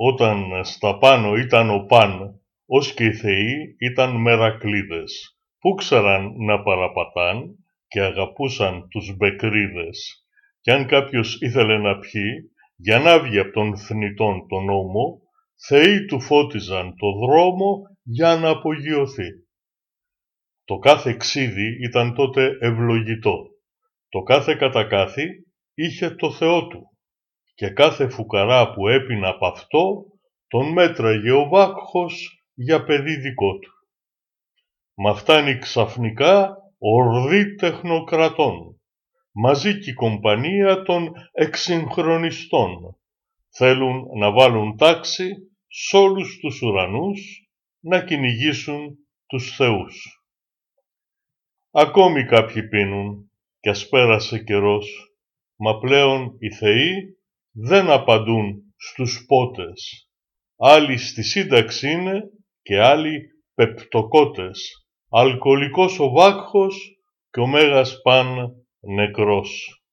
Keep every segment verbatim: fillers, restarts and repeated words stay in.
Όταν στα πάνω ήταν ο Παν, ως και οι θεοί ήταν μερακλείδες, που ξέραν να παραπατάν και αγαπούσαν τους μπεκρίδες. Κι αν κάποιος ήθελε να πιει, για να βγει απ' τον θνητόν τον νόμο, θεοί του φώτιζαν το δρόμο για να απογειωθεί. Το κάθε ξύδι ήταν τότε ευλογητό. Το κάθε κατακάθι είχε το Θεό του. Και κάθε φουκαρά που έπινε απ' αυτό, τον μέτραγε ο Βάκχος για παιδί δικό του. Μα φτάνει ξαφνικά ορδή τεχνοκρατών, μαζί κι η κομπανία των εξυγχρονιστών. Θέλουν να βάλουν τάξη σ' όλους τους ουρανούς, να κυνηγήσουν τους θεούς. Ακόμη κάποιοι πίνουν, κι ας πέρασε καιρός, μα πλέον οι θεοί δεν απαντούν στους πότες. Άλλοι στη σύνταξη είναι και άλλοι πεπτοκότες. Αλκοολικός ο Βάκχος και ο Μέγας Παν νεκρός.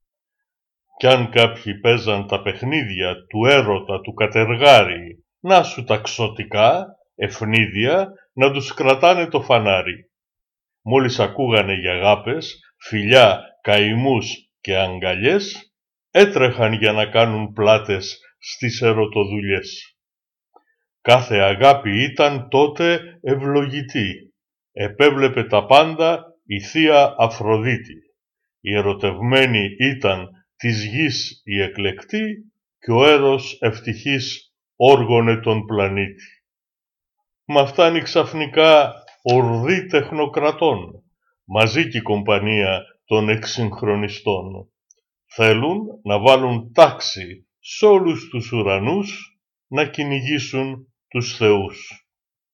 Κι αν κάποιοι παίζαν τα παιχνίδια του έρωτα του κατεργάρι, να σου τα ξωτικά, ευνίδια, να τους κρατάνε το φανάρι. Μόλις ακούγανε για αγάπες, φιλιά, καημούς και αγκαλιές, έτρεχαν για να κάνουν πλάτες στις ερωτοδουλειές. Κάθε αγάπη ήταν τότε ευλογητή. Επέβλεπε τα πάντα η Θεία Αφροδίτη. Η ερωτευμένη ήταν της γης η εκλεκτή και ο έρος ευτυχής όργωνε τον πλανήτη. Μα φτάνει ξαφνικά ορδή τεχνοκρατών, μαζί κι η κομπανία των εξυγχρονιστών. Θέλουν να βάλουν τάξη σ' όλους τους ουρανούς, να κυνηγήσουν τους θεούς.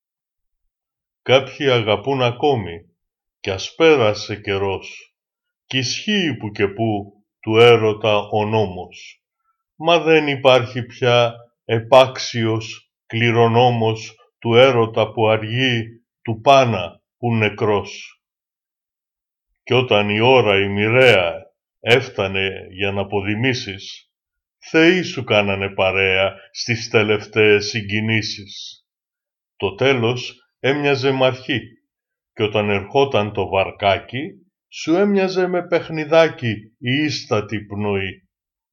Κάποιοι αγαπούν ακόμη, κι ας πέρασε καιρός, κι ισχύει που και που του έρωτα ο νόμος. Μα δεν υπάρχει πια επάξιος κληρονόμος του έρωτα που αργεί, του Πάνα που νεκρός. Κι όταν η ώρα η μοιραία έφτανε για να αποδημήσεις, θεοί σου κάνανε παρέα στις τελευταίες συγκινήσεις. Το τέλος έμοιαζε μ' αρχή, κι όταν ερχόταν το βαρκάκι, σου έμοιαζε με παιχνιδάκι η ίστατη πνοή.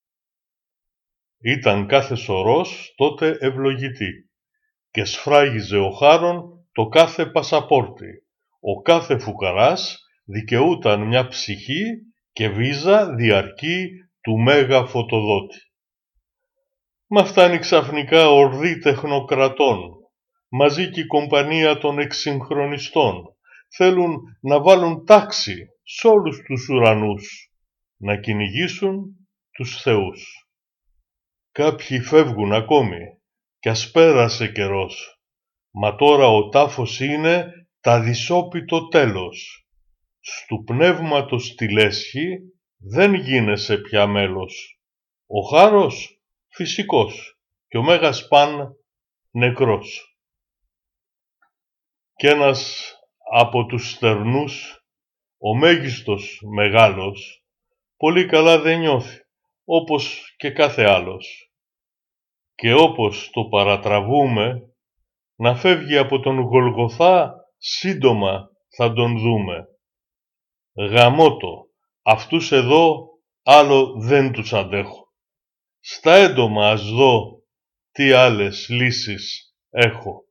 Ήταν κάθε σωρός τότε ευλογητή και σφράγιζε ο χάρον το κάθε πασαπόρτι. Ο κάθε φουκαράς δικαιούταν μια ψυχή και βίζα διαρκή του Μέγα Φωτοδότη. Μα φτάνει ξαφνικά ορδή τεχνοκρατών, μαζί κι η κομπανία των εξυγχρονιστών. Θέλουν να βάλουν τάξη σ' όλους τους ουρανούς, να κυνηγήσουν τους θεούς. Κάποιοι φεύγουν ακόμη, κι ας πέρασε καιρός, μα τώρα ο τάφος είναι τα δυσόπιτο τέλος. Στου πνεύματος τη λέσχη δεν γίνεσαι πια μέλος. Ο χάρος φυσικός και ο Μέγας Παν νεκρός. Κι ένας από τους στερνούς, ο μέγιστος μεγάλος, πολύ καλά δεν νιώθει, όπως και κάθε άλλος. Και όπως το παρατραβούμε, να φεύγει από τον Γολγοθά, σύντομα θα τον δούμε. Γαμώτο, αυτούς εδώ άλλο δεν τους αντέχω. Στα έντομα ας δω τι άλλες λύσεις έχω.